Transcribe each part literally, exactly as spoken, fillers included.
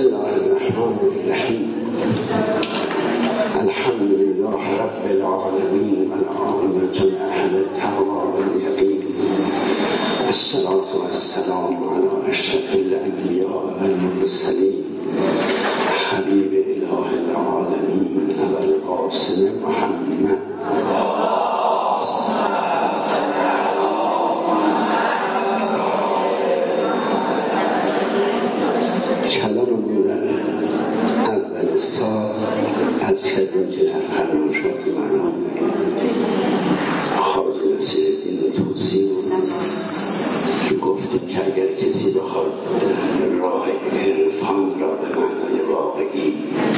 الله الرحمن الرحیم. الحمد لله رب العالمین و العاقبة لأهل التقوی والیقین. الصلاة والسلام علی اشرف الانبیاء والمرسلین حبیب اله العالمین ابوالقاسم محمد. کلام رو در اول سال از کردیم که در فرمایشات مرام خواجه نصیرالدین طوسی که گفتیم که اگر کسی بخواد راه عرفان را به معنای واقعی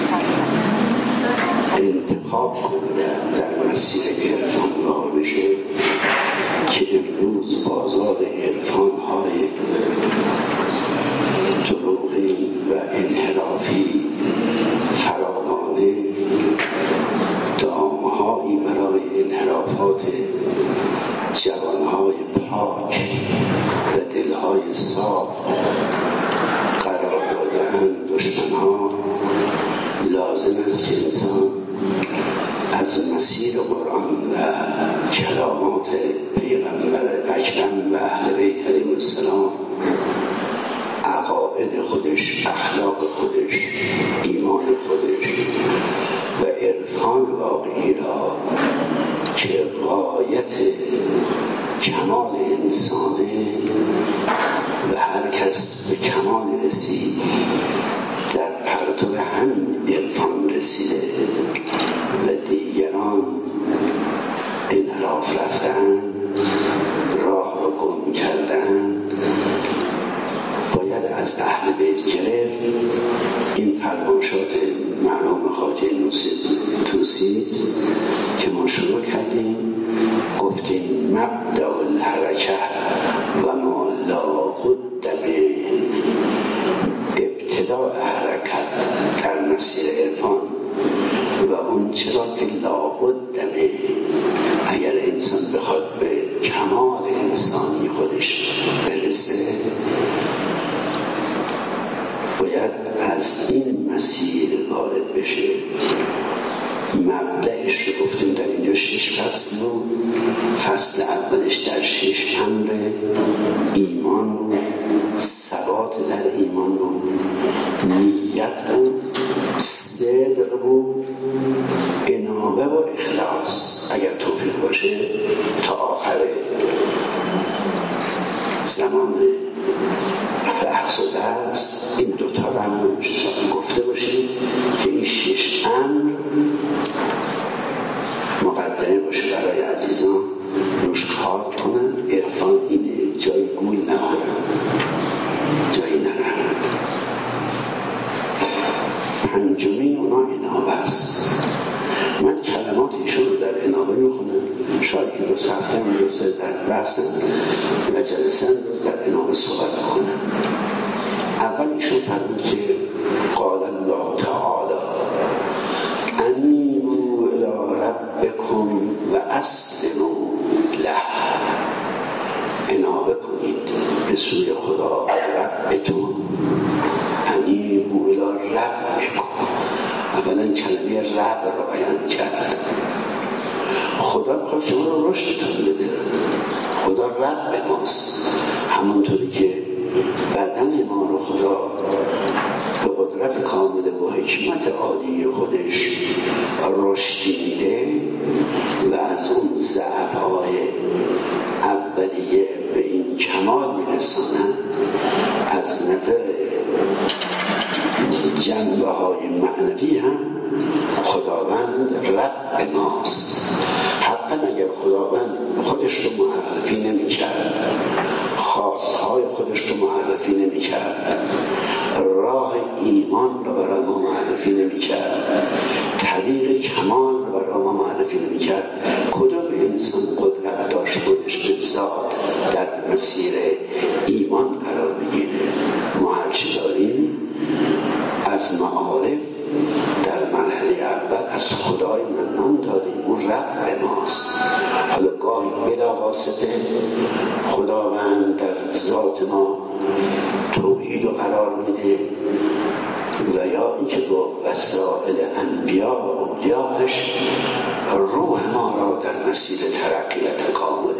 انتخاب کنه در مسیر عرفان راه بشه، که امروز بازار عرفان های دروغی و انحرافی فراوانه، دامهایی برای انحرافات جوانهای پاک و دلهای صاف قرار داده‌اند. دشمنها لازم است که انسان از مسیر قرآن و کلامات پیغمبر اکرم و اهل بیت علیهم السلام، عقاید خودش، اخلاق خودش، ایمان خودش و عرفان واقعی را که غایت کمال انسانه و هر کس به کمال رسید در پرتو همین عرفان رسیده و دیگران انحراف رفتن، راه را گم کردن، باید از اهل بیت گرفت. این فرمایشات مرحوم خواجه نصیرالدین طوسی که ما شروع کردیم، گفتیم مبدأ الحرکه و ما لا بد من، ابتداء حرکت در مسیر عرفان و اون چرا که لا بد من، اگر انسان بخواد به کمال انسانی خودش برسه باید از این مسیر وارد بشه. مبدأش رو گفتیم در اینجا شش فصل بود. فصل اولش در شش امر ایمان بود، ثبات در ایمان بود، نیت بود، صدق بود، انابه و اخلاص. اگر توفیق باشه تا آخر زمان بحث و درس این دوتا رو هم گفته باشیم که این شش امر مقدمه باشه برای عزیزان، روش کار کنن. عرفان اینه، جای گول نخورن، جایی نرهن. پنجمین اونا انابه است. من کلمات ایشون رو در انابه میخونم، شاید این روز هفته این روز در بحثم و جلسه روز در انابه صحبت کنم. اول ایشون فرمود که قال الله تعالی انیبوا الی ربکم و اسلموا له، انابه کنید به سوی خدا ربتون. انیبوا الی ربکم، اولا کلمه رب رو بیان کرد. خدا بخواد شما رو رشدتون بده، خدا رب ماست. همونطوری که بدن ما رو خدا به قدرت کامل و حکمت عالی خودش رشدی میده و از اون ضعف‌های اولیه به این کمال میرسانه، از نظر جنبه های معنوی هم خداوند رب ماست. حقا اگر خداوند خودش رو معرفی نمی کرد، خاصهای خودش رو معرفی نمی کرد، راه ایمان رو برای ما معرفی نمی کرد، طریق کمال رو برای ما معرفی نمی کرد، کدام انسان قدرت داشت خودش به ذات در مسیر ایمان قرار بگیره؟ ما هرچی داریم از معارف در مرحله اول از خدای منان داریم، اون رب ماست. حالا گاهی بلا واسطه خداوند در ذات ما توحید رو قرار میده اینکه با وسائل انبیا و اولیاءش روح ما را در مسیر ترقی و تکامل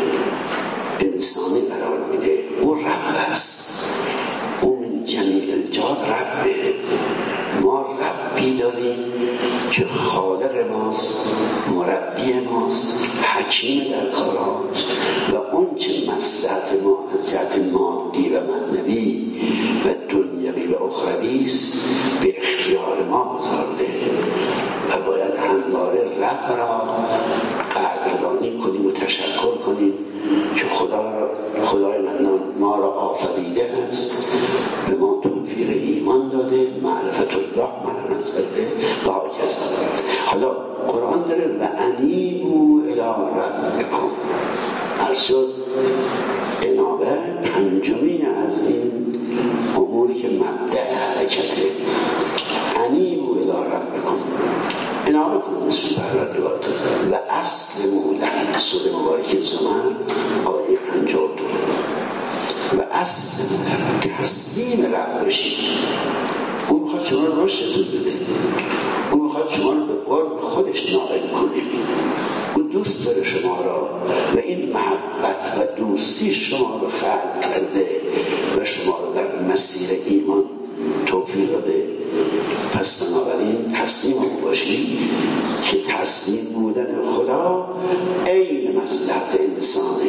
انسانی قرار میده. او رب است، او من جمیع الجهات ربه. ما ربی داریم که خالق ماست، مربی ماست، حکیم در کارات و اون چه مصلحت ما از جهت مادی و معنوی و دنیوی و اخروی است به اختیار ما گذارده و باید همواره رب را قدردانی کنیم و تشکر کنیم که خدا را خدای منان ما را آفریده است، به ما توفیق ایمان داده، معرفت الله منان داده و هاکذا. حالا قرآن داره و انیبوا الی ربکم. ارشد انابه پنجمین از این اموری که مبدأ حرکته. انیبوا الی ربکم، انابه کنید نسبت پروردگارتون و اصل مولن سوره مبارکه زمر آیه پنجاه و دو و اصل مولن تسلیم رب بشید. اون میخواد شما رو رشدتون بده، اون میخواد شما رو به قرب خودش نائل کنه. او دوست داره شما را و این محبت و دوستی شما رو خلق کرده و شما رو در مسیر ایمان توفیق داده. پس بنابراین تسلیم او باشید که تسلیم بودن خدا عین مصلحت انسانه.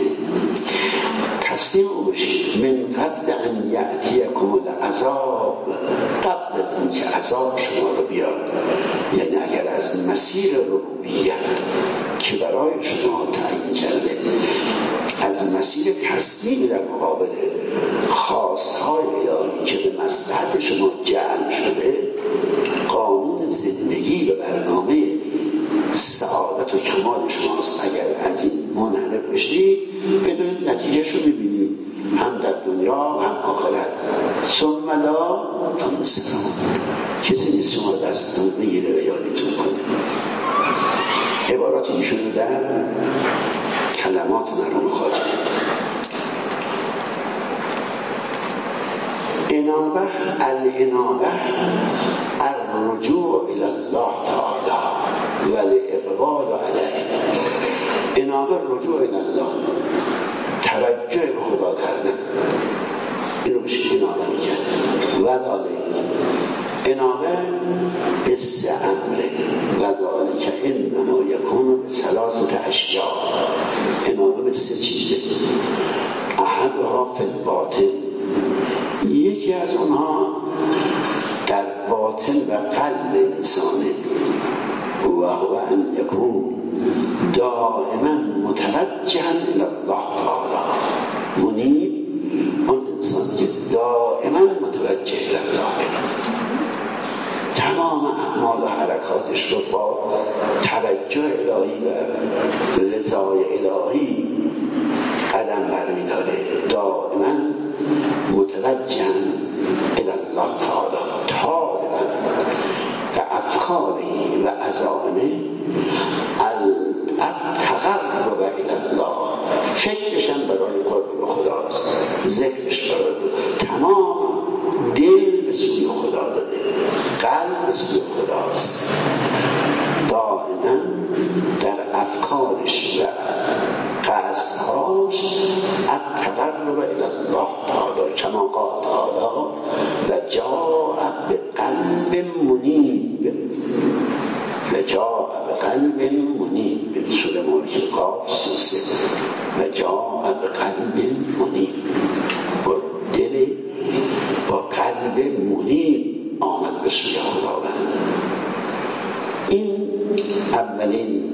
تسلیم او باشید من قبل ان یأتیکم العذاب، قبل از اینکه عذاب شما رو بیاد. یعنی اگر از مسیر ربوبیت که برای شما تعیین کرده از مسیر تسلیم در مقابل خواستهای الهی که به مصلحت شما جعل شده، قانون زندگی و برنامه سعادت و کمال شماست. اگر از این منحرف بشید بدونید نتیجهش رو میبینید هم در دنیا و هم آخرت. ثم لا تنصرون، کسی نیست شما دستتون بگیره و یادتون کنه. عبارات ایشون رو در کلمات مرحوم خواجه انابه الانابه الرجوع الى الله تعالی و الاقبال علیه. انابه رجوع الی الله، توجه به خدا کردن، این رو بشه انابه میگن. و داله انابه به سه امره و داله که انما یکون به ثلاثت اشیاء. انابه به سه چیزه. احدها فی الباطن، یکی از اونها در باطن و قلب انسانه. و هو ان یکون دائما متوجها الی الله تعالی منیب. اون انسان که دائما متوجه الی الله، تمام اعمال و حرکاتش رو با توجه الهی و رضای الهی قدم برمی‌داره، دائما متوجه الی الله تعالی طالبا و افکاری و عزائمه التقرب الی الله. فکرشم برای قرب به خداست، ذکرش برای تمام دل به سوی خدا داده، قلب به سوی خداست. دائما در افکارش و قصدهاش التقرب الی الله تعالی کما قال تعالی و جاء بقلب منیب. و جاء بقلب منیب به سوره ملک قاف سوسه و جاء بقلب منیب، با دل با قلب منیب آمد به سوی خداوند. این اولین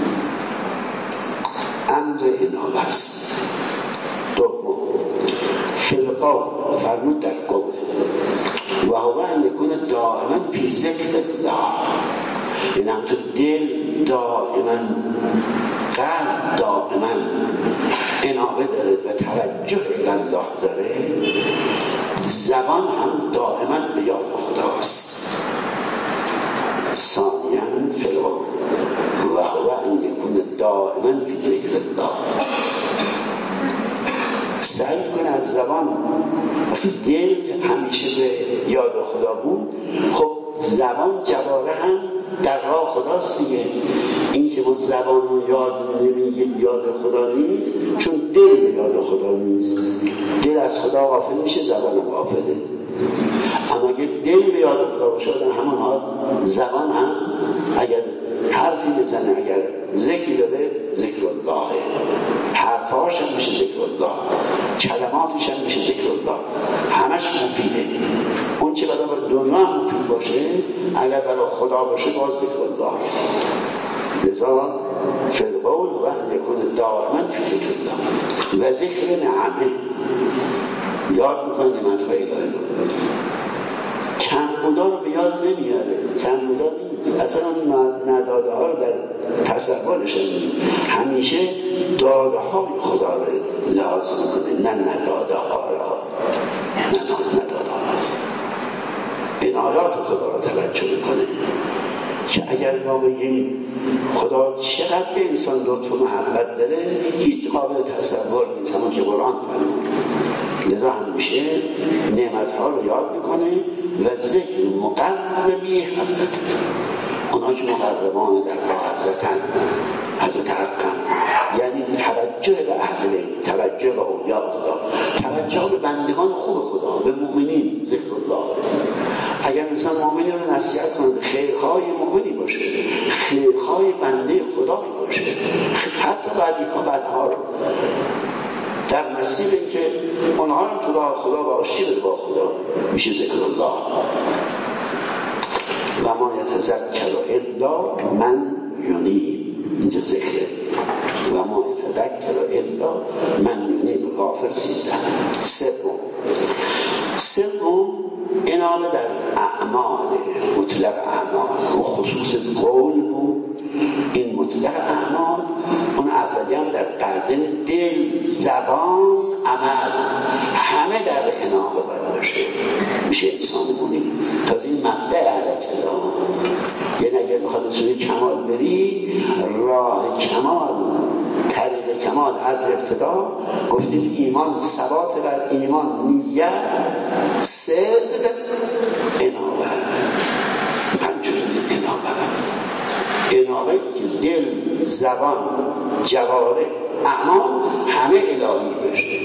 امر انابه است. دوم فلقاء فرمود در قول و هو ان یکون دائما فی ذکر الله، این هم تو دل دائما، قلب دائما انابه داره و توجه الی الله داره، زبان هم دائما به یاد خداست. ثانیاً فلقاء و هو ان یکون دائما فی ذکر الله، سعی کنه از زبان و دل همیشه به یاد خدا بود. خب زبان جواره هم در راه خداست دیگه. این که ما زبان رو یاد نمیگیم یاد خدا نیست، چون دل به یاد خدا نیست. دل از خدا غافل میشه، زبان هم غافله. اما اگه دل به یاد خدا باشه در همون حال زبان هم اگر حرفی بزنه، اگر ذکری داره، ذکر الله، حرفاش هم میشه ذکر الله، کلماتش هم میشه ذکر الله، همش مفیده. اون چه برای دنیا هم مفید باشه، اگر برای خدا باشه باز ذکر الله. لذا فی القول و یکون دائما فی ذکر الله و ذکر نعمه. یاد میکنه نعمت‌های الهی رو، کم بودا رو به یاد نمیاره، کم بودا نیست، اصلا نداده ها رو در تصورش نمید، همیشه داده های خدا رو لازم کنه، نه نداده ها را، نه نداده ها را. عنایات خدا رو توجه میکنه که اگر ما بگیم خدا چقدر به انسان لطف و محبت داره، هیچ قابل تصور نیست، همون که قرآن فرمود. لذا همیشه نعمتها رو یاد میکنه و ذکر مقربی حضرت، اونا که مقربان در راه حضرتن، حضرت حقن، یعنی توجه به اهل بیت، توجه به اولیاء خدا، توجه به بندگان خوب خدا، به مؤمنین. ذکر الله اگر انسان مؤمنی رو نصیحت کنه، خیرهای مؤمنی باشه، خیرهای بنده خدایی باشه، حتی بعدی ها بعدها رو در مسیر این که اونها رو تو راه خدا و آشتی بده با خدا، میشه ذکر الله. و ما یتذکر الا من یونیب، اینجا ذکره. و ما یتذکر الا من یونیب، غافر سیزده. سوم سوم انامه در اعمال، مطلق اعمال و خصوص قول بود. این مطلق اعمال اون اولی هم در قلب، دل، زبان، عمل، همه در انامه باید باشه، میشه انسان مونی. تازه این مبدأ حرکت ها، یعنی اگر بخواد سوی کمال بری، راه کمال، طریق کمال از ابتدا گفتیم ایمان، ثبات بر ایمان، نیت، صدق، انابه. پنجمی انابه، انابه که دل، زبان، جواره، اعمال همه الهی بشه.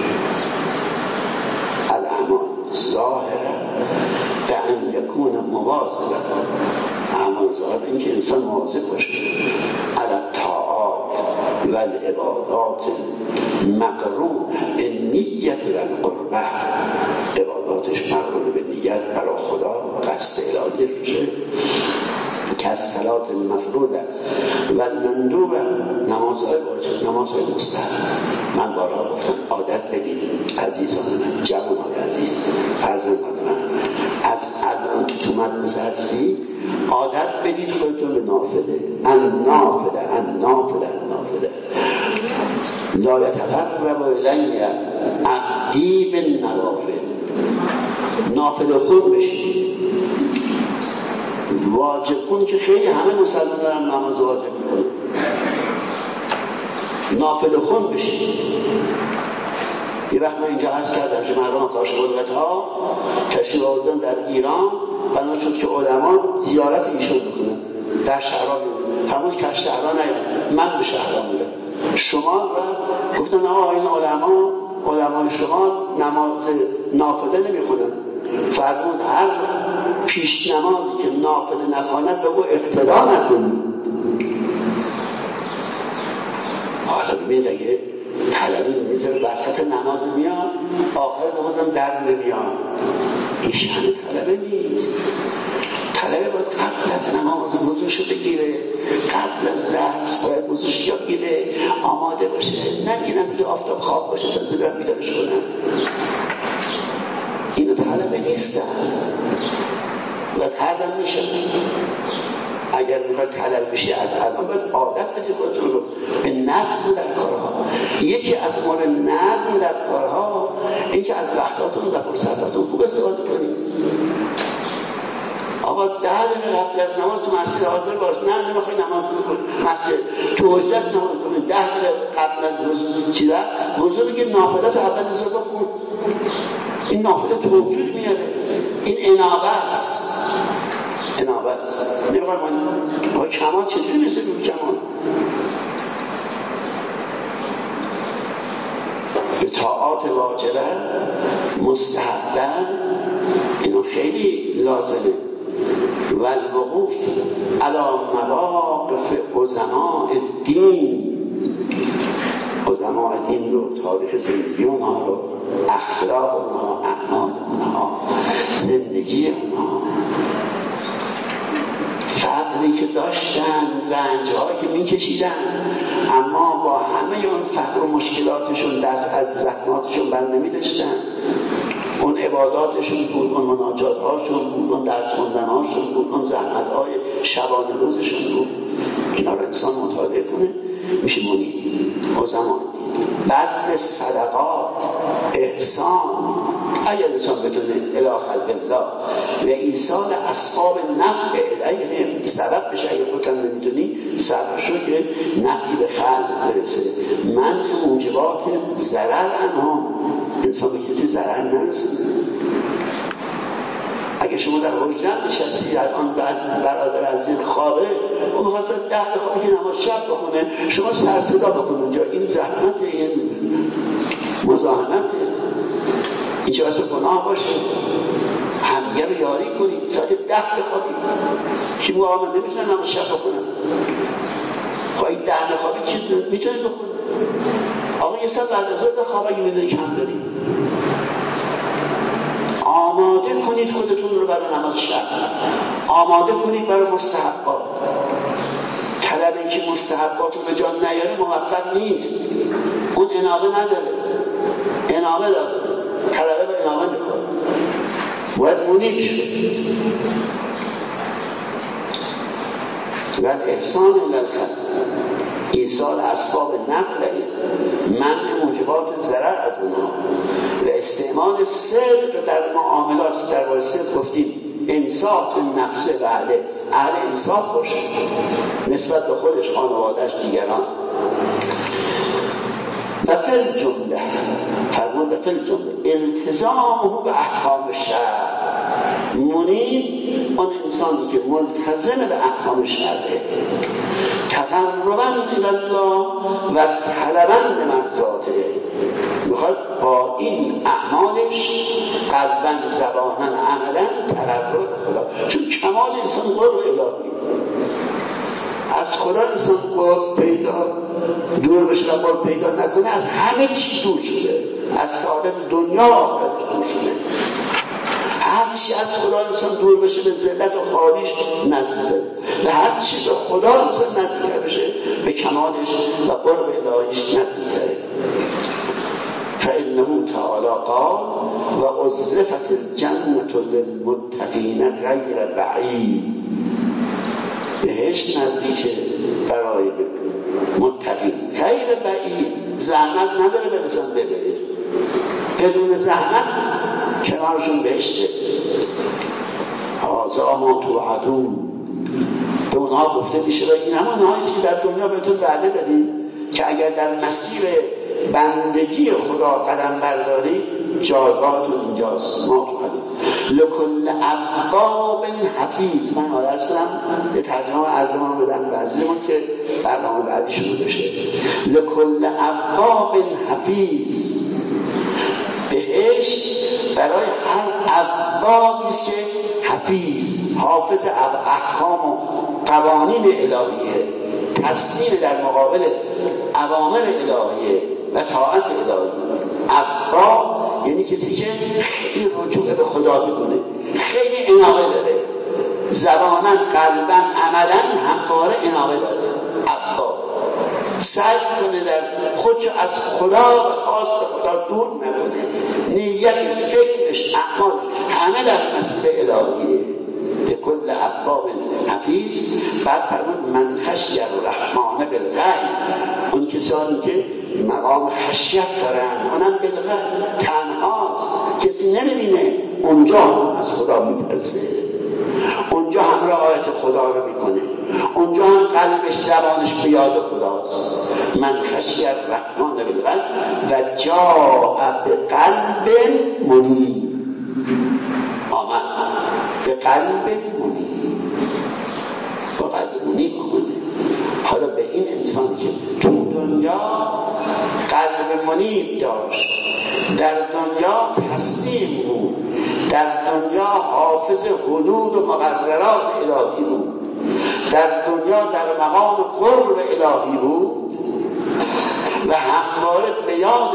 الاعمال ظاهره به ان یکون مواظبا، اعمال ظاهر این که انسان مواظب باشه علی الطاعات و العبادات مقرونه به نیت و القربه، عباداتش مقرونه به نیت برای خدا و قصد الهی بشه، که از صلات مفروضه و مندوبه، نمازهای واجب، نمازهای مستحب. من بارها گفتم عادت بدید عزیزان من، جوانای عزیز، فرزندان من، از الان که تو مدرسه هستی عادت بدید خودتون به نافله، ان نافله ان نافله ان نافله لا یتقرب الی عبدی بالنوافل. نافله خود بشید. واجب خون که خیلی همه مسلمان دارن نماز واجب میکنن، نافل خون بشید. یه وقت من اینجا عرض کردم که مردم کاشقلقت ها تشریف آوردن در ایران، بنا شد که علما زیارت ایشون بکنن در شهرها. همون که از شهرها نیاد، من به شهرها میرم. شما را گفتن آقا این علما علمای شما نماز نافله نمیخونن. فرمود هر پیش نمازی که نافله نخواند به او اقتدا نکنید. حالا ببینید اگه طلبی میذاره وسط نماز میاد، آخر نمازم در نمیاد، این شأن طلبه نیست. طلبه باید قبل از نماز وضوشو بگیره، قبل از درس باید وضوش بگیره، آماده باشه، نه که نزد آفتاب خواب باشه تا زیرا بیدارش کنن. اینو طلبه نیستن و کردن میشه. اگر میخواد طلب بشی از الان باید عادت بدی خودتون رو به نظم در کارها. یکی از امور نظم در کارها این که از وقتاتون و فرصتاتون خوب استفاده کنید. آقا ده دقیقه قبل از نماز تو مسجد حاضر باش، نه نمیخوای نماز بخونی مسجد تو حجت نماز بخونی، ده دقیقه قبل از وضو چی ده وضو دیگه نافلات اول از رو بخون. این نافله توفیق میاره، این انابه است. است. نمیخواد ما کمان چجوری مثل روی کمان به طاعات واجبه مستحبه اینو خیلی لازمه. و الوقوف علی مواقف عظماء الدین، عظماء دین رو، تاریخ زندگی اونها رو، اخلاق اونها، اعمال اونها، زندگی اونها، فقری که داشتن، رنجهایی که میکشیدن، اما با همه اون فقر و مشکلاتشون دست از زحماتشون بر نمیداشتن. اون عباداتشون بود، اون مناجاتهاشون بود، اون درس خوندنهاشون بود، اون زحمتهای شبانه روزشون بود. اینا رو انسان مطالعه کنه میشه منی عظما. بذل صدقات، احسان، اگر انسان بدونه الی خلق الله و ایصال اسباب نفع الیه، سبب بشه. اگر خودت نمیدونی سبب شو که نفعی به خلق برسه. من موجبات ضرر انها، انسان به کسی ضرر نرسونه. اگه شما در حجرت نشستی الان بعد برادر عزیز خوابه و میخواست ده بخوابه که نماز شب بخونه، شما سر صدا بکن اونجا، این زحمته، این مزاحمته، این چه واسه گناه باشه. همگه رو یاری کنید، ساعت ده بخوابید. کی موقع من نمیتونن نماز شب بخونن؟ خواهی ده بخوابید چی میتونید بخونید؟ آقا یه ساعت بعد از ظهر بخواب اگه میدونی کم دارید. آماده کنید خودتون رو برای نماز شب، آماده کنید برای مستحبات. طلبه که مستحبات رو به جان نیاره موفق نیست، اون انابه نداره، انابه داره، طلبه به انابه میخواد، باید منیب شد. و احسان للخلق، ایصال اسباب نفع، منع موجبات ضرر از اونها و استعمال صدق در معاملات. در باره صدق گفتیم انصاف نفس و اهله، اهل انصاف باشه نسبت به خودش، خانوادهش، دیگران. و فی جمله فرمود به فی جمله التزامه به احکام شرع. منیب اون انسانی که ملتزم به احکام شرعه، تقربا الی الله و طلبا لمرضاته، میخواد با این اعمالش قلبا، زبانا، عملا تقرب به خدا. چون کمال انسان قرب الهی، از خدا انسان قرب پیدا دور بشه و قرب پیدا نکنه از همه چیز دور شده، از سعادت دنیا آخرت دور شده. هرچی از خدا انسان دور بشه به ذلت و خالیش نزدیکه، و هرچی به خدا انسان نزدیکه بشه به کمالش و قرب الهیش نزدیکه. فإنه تعالی قال و ازلفت الجنة للمتقین غیر بعید. بهشت نزدیکه برای متقین، غیر بعید، زحمت نداره برسن به بهشت، بدون زحمت کنارشون بهشته. هذا ما توعدون، به اونها گفته میشه و این همون هاییست که در دنیا بهتون وعده دادیم که اگر در مسیر بندگی خدا قدم بردارید جایگاهتون اینجاست. ما توعدون لکل ابواب حفیظ. من آیه کنم به ترجمه عرضمان بدم بعضیمون که برنامه بعدی شروع بشه. لکل ابواب حفیظ، بهشت برای هر ابوابیست که حفیظ، حافظ احکام و قوانین الهیه، تسلیم در مقابل اوامر الهیه و طاعت الهیه. ابواب یعنی کسی که خیلی رجوع به خدا بدونه، خیلی انابه داره، زبانا، قلبا، عملا همواره انابه داره. ابواب سعی کنه در خودشو از خدا خواست خدا دور نکنه، نیتش، فکرش، اعمال همه در مسیر الهیه. لکل ابواب حفیظ. بعد فرمود من خشی الرحمن بالغیب، اون کسانی که مقام خشیت دارن، اونم بالغیب، تنهاست، کسی نمیبینه، اونجا هم از خدا میترسه، اونجا هم رعایت خدا رو میکنه، اونجا هم قلبش، زبانش به یاد خداست. من خشی الرحمن بالغیب و جاء به قلب منیب، آمد به قلب منیب. این انسانی که تو دنیا قلب منیب داشت، در دنیا تسلیم بود، در دنیا حافظ حدود و مقررات الهی بود، در دنیا در مقام قرب الهی بود و همواره به یاد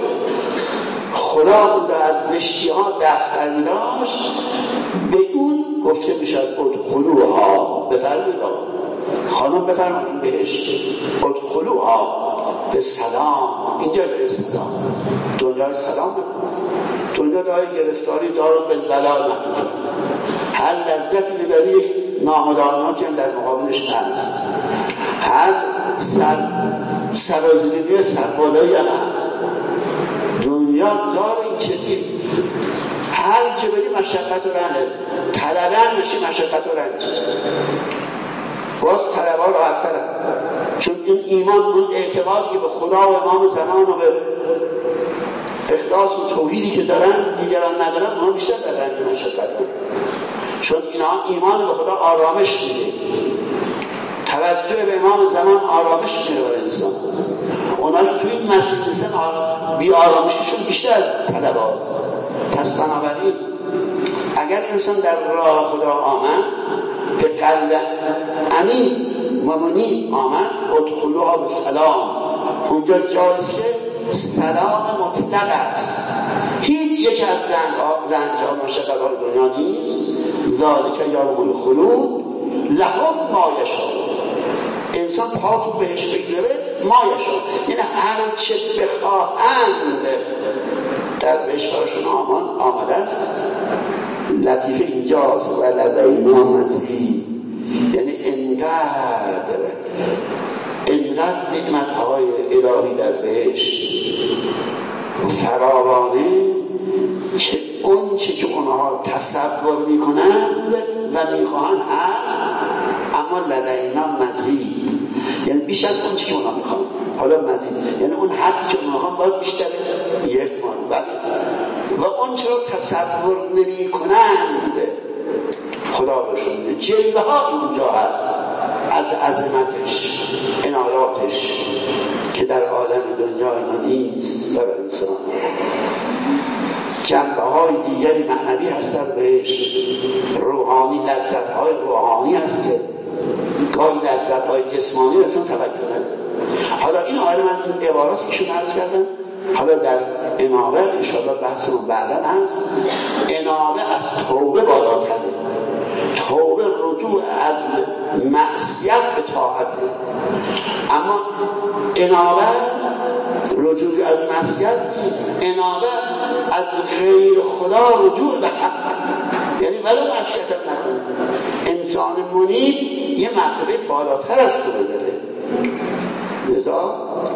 خدا بود و از زشتی ها دست داشت، به اون گفته میشد ادخلوها. بفرمایید خانم بفرمایید بهشت، ادخلوها به سلام. اینجا به سلام، دنیای سلام دنیا داری گرفتاری دارم به بلا نکنه، هر لذتی ببری یک نامدارناتی هم در مقابلش هست، هر سر سرازیری سربالایی هم هست. دنیا دار این چیزی هر جا بری مشقت و رنج، طلبه میشی مشقت و رنج، باز طلبه ها راحت تره، چون این ایمان اون اعتقادی که به خدا و امام زمان و به اخلاص و توحیدی که دارن دیگران ندارن، اونها بیشتر در رنج مشقت کنن، چون اینا ایمان به خدا آرامش میده، توجه به امام زمان آرامش میده برای انسان. اونایی که تو این مسیر نیستن بی آرامششون بیشتر طلب هاست. پس بنابراین اگر انسان در راه خدا آمد، به قلب امین و منیب آمد، ادخلوها به سلام. اونجا جاییست که سلام مطلق است، هیچ یک از رنج ها مشقت‌های دنیا نیست. ذالک یوم الخلود لهم ما یشاءون. انسان پا تو بهش بگذاره ما یشاءون، یعنی هر چه بخواهند در بهش براشون آمده است. لطیفه اینجاست و لدینا مزید، یعنی انقدر انقدر نعمت‌های الهی در بهشت فراوانه که اون چه که اونها تصور میکنند و میخواهند هست، اما لدینا مزید، یعنی بیش از اون چه که اونها میخواهند. حالا مزید یعنی اون حدی که اونها باید بیشتر یک مال و اون چه رو تصور نمی کنند خدا باشونه. جلوه ها اونجا هست از عظمتش، عنایاتش که در عالم دنیا اینا نیست. در انسان جنبه های دیگری معنوی هست در بهش، روحانی لذت های روحانی هست که گاهی لذت های جسمانی اصلا توجه نداره. حالا این آیه من این عباراتی که شما عرض کردم، حالا در انابه انشاءالله بحثمون بعدا هست. انابه از توبه بالاتره، توبه رجوع از معصیت به طاعت، اما انابه رجوع از معصیت نیست، انابه از غیر خدا رجوع به حق، یعنی ولو معصیت نکنه. انسان منیب یه مرتبه بالاتر از توبه داره. لذا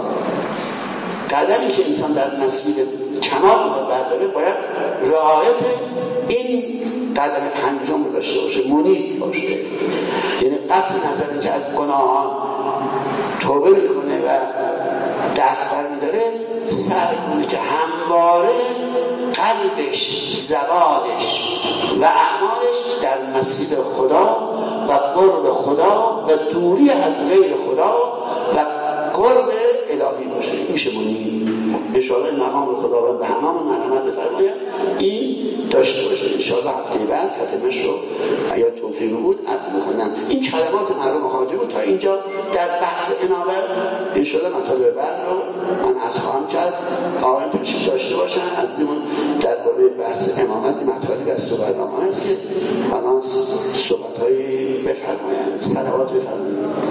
قدمی که انسان در مسیر کمال رو برداره باید رعایت این قدم پنجم رو داشته باشه، منیب باشه، یعنی قطع نظر که از گناهان توبه میکنه و دست بر میداره، سعی کنه که همواره قلبش، زبانش و اعمالش در مسیر خدا و قرب خدا و دوری از غیر خدا و قرب الهی باشه. میشه منیب. انشاءالله این مقام خداوند به هممون مرحمت بفرماید این داشته باشه. انشاءالله هفته بعد ختمش رو اگر توفیق بود عرض میکنم. این کلمات مرحوم خواجه بود تا اینجا در بحث انابه. انشاءالله مطالب بعد رو من عرض خواهم کرد. آقایان تشریف داشته باشن. عزیزمون درباره بحث امامت مطالبی از تو برنامه هست که الان صحبت‌های بفرمایند، صلوات بفرمایند.